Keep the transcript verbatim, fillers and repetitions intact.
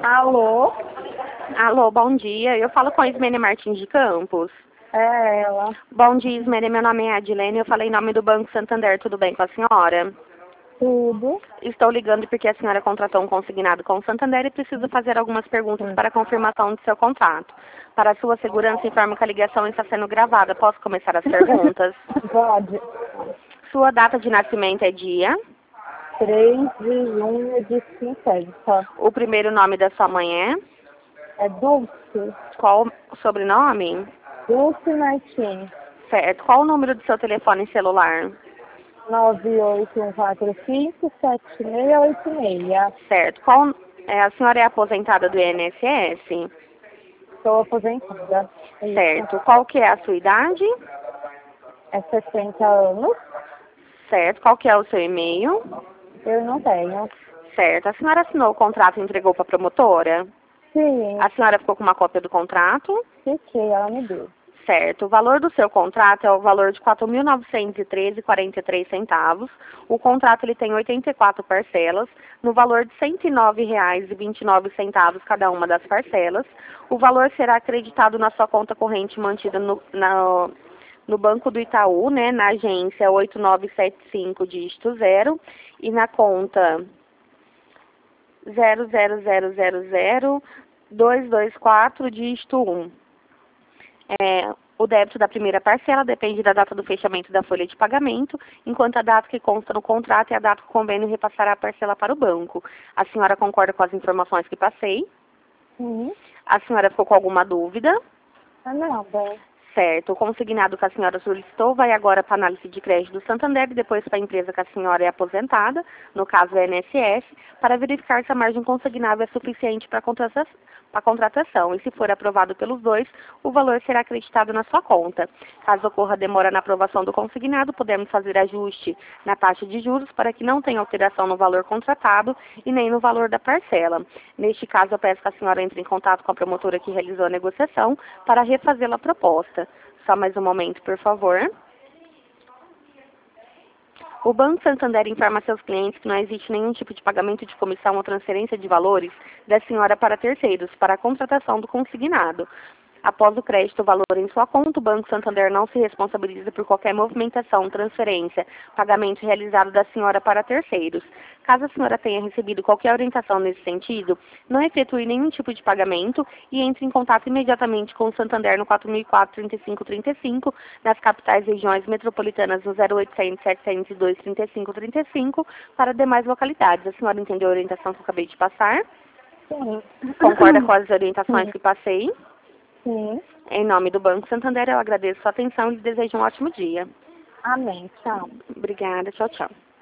Alô? Alô, bom dia. Eu falo com a Ismene Martins de Campos. É ela. Bom dia, Ismene. Meu nome é Adilene. Eu falei em nome do Banco Santander. Tudo bem com a senhora? Tudo. Estou ligando porque a senhora contratou um consignado com o Santander e preciso fazer algumas perguntas para confirmação do seu contrato. Para a sua segurança, informo que a ligação está sendo gravada. Posso começar as perguntas? Pode. Sua data de nascimento é dia? três de junho de cinquenta. O primeiro nome da sua mãe é? É Dulce. Qual o sobrenome? Dulce Martins. Certo. Qual o número do seu telefone celular? nove oito um quatro cinco sete seis oito seis. Certo. Qual, é, a senhora é aposentada do I N S S? Estou aposentada. Isso. Certo. Qual que é a sua idade? É sessenta anos. Certo. Qual que é o seu e-mail? Eu não tenho. Certo. A senhora assinou o contrato e entregou para a promotora? Sim. A senhora ficou com uma cópia do contrato? Fiquei, ela me deu. Certo. O valor do seu contrato é o valor de quatro mil novecentos e treze reais e quarenta e três centavos. O contrato ele tem oitenta e quatro parcelas, no valor de cento e nove reais e vinte e nove centavos cada uma das parcelas. O valor será acreditado na sua conta corrente mantida no, na, no Banco do Itaú, né, na agência oito nove sete cinco, dígito zero, e na conta zero zero zero zero zero dois dois quatro, dígito um. É, o débito da primeira parcela depende da data do fechamento da folha de pagamento, enquanto a data que consta no contrato é a data que o convênio repassará a parcela para o banco. A senhora concorda com as informações que passei? Sim. A senhora ficou com alguma dúvida? Ah, não, bem. Certo. O consignado que a senhora solicitou vai agora para a análise de crédito do Santander e depois para a empresa que a senhora é aposentada, no caso o I N S S, para verificar se a margem consignável é suficiente para a contratação. a contratação, e se for aprovado pelos dois, o valor será acreditado na sua conta. Caso ocorra demora na aprovação do consignado, podemos fazer ajuste na taxa de juros para que não tenha alteração no valor contratado e nem no valor da parcela. Neste caso, eu peço que a senhora entre em contato com a promotora que realizou a negociação para refazê-la a proposta. Só mais um momento, por favor. O Banco Santander informa a seus clientes que não existe nenhum tipo de pagamento de comissão ou transferência de valores da senhora para terceiros, para a contratação do consignado. Após o crédito o valor em sua conta, o Banco Santander não se responsabiliza por qualquer movimentação, transferência, pagamento realizado da senhora para terceiros. Caso a senhora tenha recebido qualquer orientação nesse sentido, não efetue nenhum tipo de pagamento e entre em contato imediatamente com o Santander no quatro mil e quatro, trinta e cinco, trinta e cinco, nas capitais regiões metropolitanas no zero oitocentos, setecentos e dois, trinta e cinco, trinta e cinco, para demais localidades. A senhora entendeu a orientação que eu acabei de passar? Sim. Concorda com as orientações Sim. que passei? Sim. Em nome do Banco Santander, eu agradeço a sua atenção e lhe desejo um ótimo dia. Amém. Tchau. Obrigada. Tchau, tchau.